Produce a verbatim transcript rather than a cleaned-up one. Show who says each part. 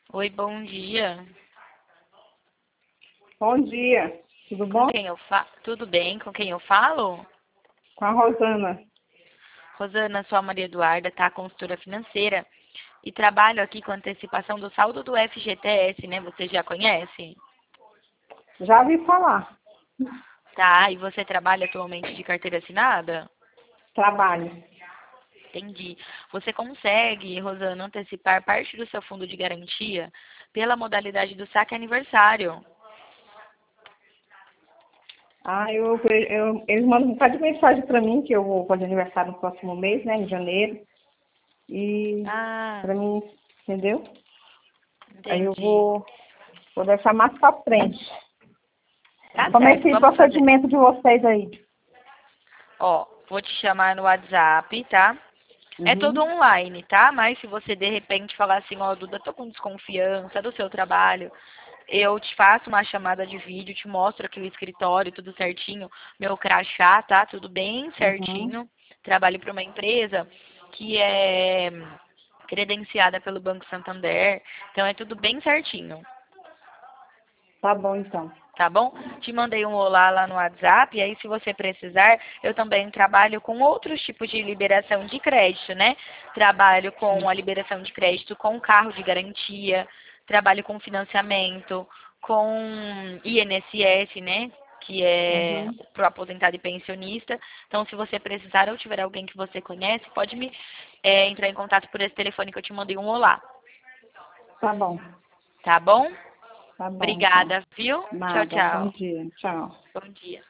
Speaker 1: Oi, bom dia.
Speaker 2: Bom dia, tudo
Speaker 1: Com
Speaker 2: bom?
Speaker 1: quem eu fa... Tudo bem? Com quem eu falo?
Speaker 2: Com a Rosana.
Speaker 1: Rosana, sou a Maria Eduarda, tá? Consultora financeira. E trabalho aqui com antecipação do saldo do F G T S, né? Você já conhece?
Speaker 2: Já ouvi falar.
Speaker 1: Tá, e você trabalha atualmente de carteira assinada?
Speaker 2: Trabalho.
Speaker 1: Entendi. Você consegue, Rosana, antecipar parte do seu fundo de garantia pela modalidade do saque aniversário.
Speaker 2: Ah, eu, eu, eles mandam um bocado de mensagem para mim, que eu vou fazer aniversário no próximo mês, né, em janeiro. E
Speaker 1: Ah,
Speaker 2: para mim, entendeu? Aí eu
Speaker 1: entendi.
Speaker 2: vou, vou deixar mais para frente.
Speaker 1: Tá
Speaker 2: Como é
Speaker 1: certo,
Speaker 2: esse
Speaker 1: vamos fazer.
Speaker 2: procedimento de vocês aí?
Speaker 1: Ó, vou te chamar no WhatsApp, tá? É todo
Speaker 2: Uhum.
Speaker 1: online, tá? Mas se você de repente falar assim, ó, Duda, tô com desconfiança do seu trabalho, eu te faço uma chamada de vídeo, te mostro aqui o escritório, tudo certinho, meu crachá, tá? Tudo bem
Speaker 2: Uhum.
Speaker 1: certinho. Trabalho para uma empresa que é credenciada pelo Banco Santander, então é tudo bem certinho.
Speaker 2: Tá bom, então.
Speaker 1: Tá bom? Te mandei um olá lá no WhatsApp, e aí se você precisar, eu também trabalho com outros tipos de liberação de crédito, né? Trabalho com a liberação de crédito com carro de garantia, trabalho com financiamento, com I N S S, né? Que é
Speaker 2: Uhum.
Speaker 1: para o aposentado e pensionista. Então, se você precisar ou tiver alguém que você conhece, pode me é, entrar em contato por esse telefone que eu te mandei um olá.
Speaker 2: Tá bom.
Speaker 1: Tá bom?
Speaker 2: Tá bom, então.
Speaker 1: Obrigada, viu? Tchau,
Speaker 2: Nada. Bom
Speaker 1: tchau.
Speaker 2: dia. Tchau.
Speaker 1: Bom dia.